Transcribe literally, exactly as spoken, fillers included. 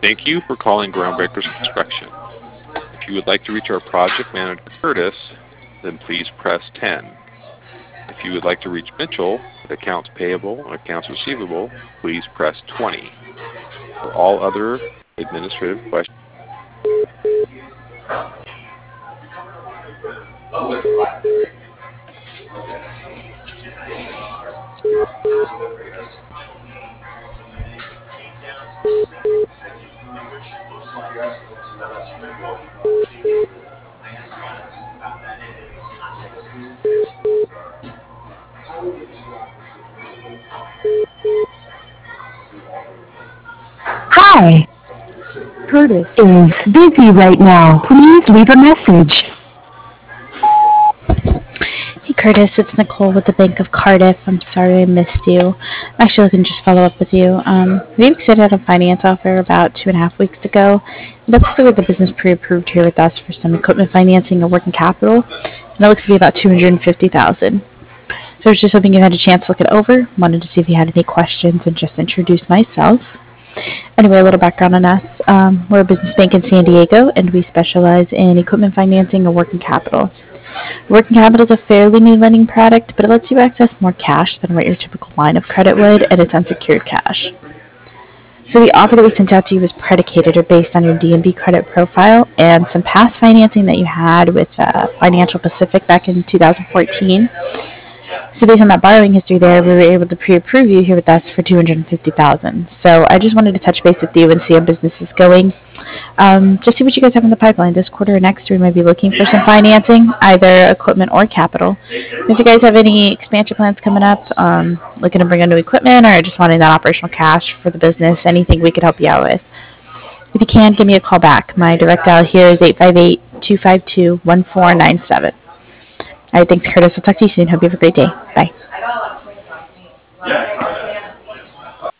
Thank you for calling Groundbreakers Construction. If you would like to reach our project manager, Curtis, then please press ten. If you would like to reach Mitchell with accounts payable and accounts receivable, please press twenty. For all other administrative questions, Hi, Curtis is busy right now. Please leave a message. Hey Curtis, it's Nicole with the Bank of Cardiff. I'm sorry I missed you. I'm actually looking to just follow up with you. Um, we extended a finance offer about two and a half weeks ago. That's to get the business pre-approved here with us for some equipment financing and working capital. And that looks to be about two hundred fifty thousand dollars. So I was just hoping you had a chance to look it over. Wanted to see if you had any questions and just introduce myself. Anyway, a little background on us. Um, we're a business bank in San Diego, and we specialize in equipment financing and working capital. Working capital is a fairly new lending product, but it lets you access more cash than what your typical line of credit would, and it's unsecured cash. So the offer that we sent out to you was predicated or based on your D and B credit profile and some past financing that you had with uh, Financial Pacific back in two thousand fourteen. So based on that borrowing history there, we were able to pre-approve you here with us for two hundred fifty thousand dollars. So I just wanted to touch base with you and see how business is going. Um, just see what you guys have in the pipeline this quarter or next. We might be looking for some financing, either equipment or capital. If you guys have any expansion plans coming up, um, looking to bring in new equipment, or just wanting that operational cash for the business, anything we could help you out with. If you can, give me a call back. My direct dial here is eight five eight, two five two, one four nine seven. All right, thanks, Curtis. I'll talk to you soon. Hope you have a great day. Bye.